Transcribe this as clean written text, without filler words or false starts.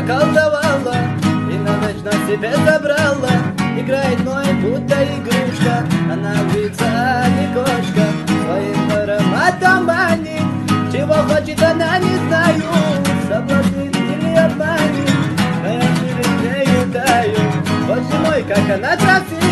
заколдовала и навечно себе забрала. Играет мной будто игрушка, она вьется не кошка, своим ароматом манит. Чего хочет она, не знаю, соблазнит или обманет, но я через нею таю. Боже мой, как она красива.